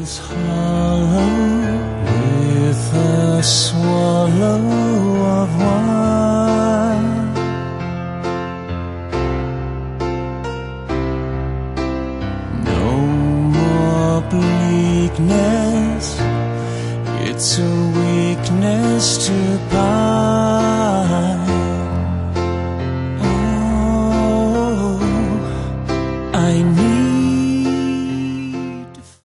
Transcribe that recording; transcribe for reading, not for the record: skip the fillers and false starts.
is hollow with a swallow of wine. No more bleakness, it's a weakness to pine.